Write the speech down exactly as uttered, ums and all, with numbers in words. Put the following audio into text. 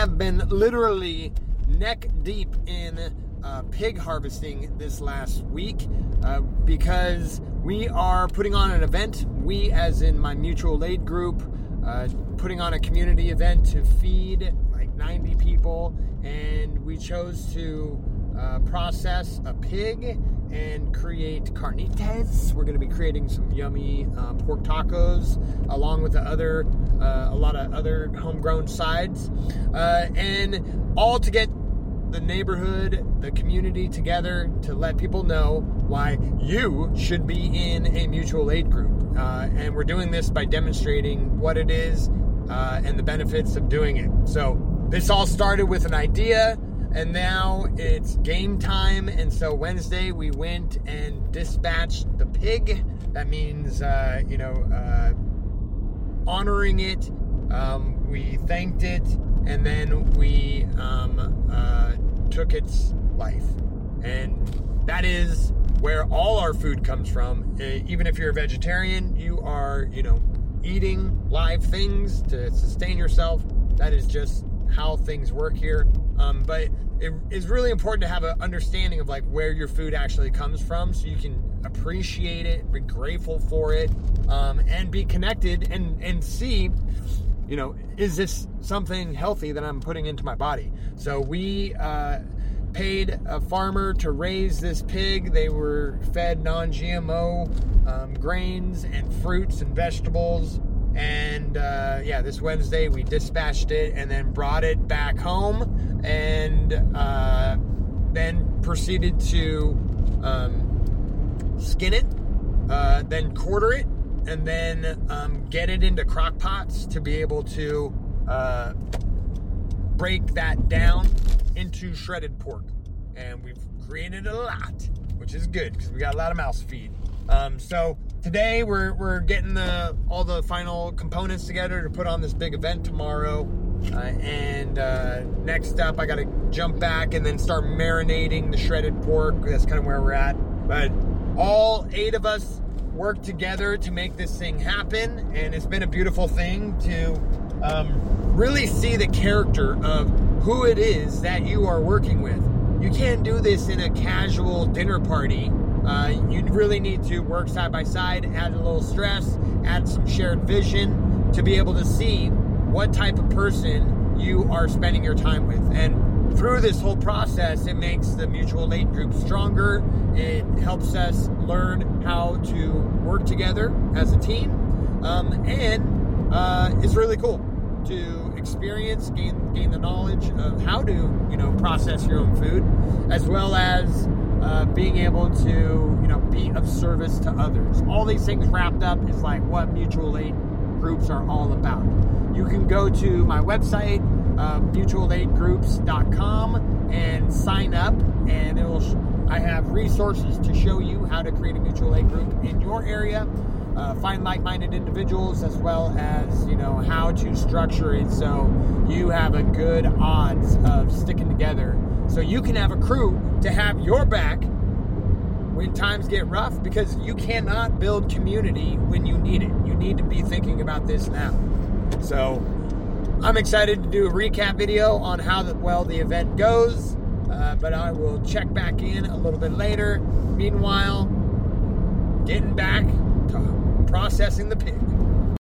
have been literally neck deep in uh, pig harvesting this last week uh, because we are putting on an event. We, as in my mutual aid group, uh, putting on a community event to feed like ninety people, and we chose to uh, process a pig and create carnitas. We're going to be creating some yummy uh, pork tacos along with the other, uh, a lot of other homegrown sides, uh, and all to get the neighborhood, the community together to let people know why you should be in a mutual aid group. Uh, and we're doing this by demonstrating what it is uh, and the benefits of doing it. So this all started with an idea, and now it's game time. And so Wednesday we went and dispatched the pig. That means, uh, you know, uh, honoring it. Um, we thanked it, and then we um, uh, took its life. And that is where all our food comes from. Uh, even if you're a vegetarian, you are, you know, eating live things to sustain yourself. That is just how things work here. Um, but it is really important to have an understanding of like where your food actually comes from, so you can appreciate it, be grateful for it, um, and be connected and, and see, you know, is this something healthy that I'm putting into my body? So we uh, paid a farmer to raise this pig. They were fed non-G M O um, grains and fruits and vegetables. And uh, yeah, this Wednesday we dispatched it and then brought it back home, and uh, then proceeded to um, skin it, uh, then quarter it, and then um, get it into crock pots to be able to uh, break that down into shredded pork. And we've created a lot, which is good because we got a lot of mouse feed. Um, so today we're we're getting the all the final components together to put on this big event tomorrow. Uh, and uh, next up, I got to jump back and then start marinating the shredded pork. That's kind of where we're at. But all eight of us work together to make this thing happen, and it's been a beautiful thing to um, really see the character of who it is that you are working with. You can't do this in a casual dinner party. Uh, you really need to work side by side, add a little stress, add some shared vision to be able to see what type of person you are spending your time with. And through this whole process, it makes the mutual aid group stronger. It helps us learn how to work together as a team. Um, and uh, it's really cool to experience, gain gain the knowledge of how to, you know, process your own food, as well as uh, being able to, you know, be of service to others. All these things wrapped up is like what mutual aid groups are all about. You can go to my website, uh, mutual aid groups dot com, and sign up, and it will. Sh- I have resources to show you how to create a mutual aid group in your area. Uh, find like-minded individuals, as well as, you know, how to structure it so you have a good odds of sticking together, so you can have a crew to have your back when times get rough, because you cannot build community when you need it. You need to be thinking about this now. So I'm excited to do a recap video on how the, well the event goes, uh, but I will check back in a little bit later. Meanwhile, getting back to processing the pig.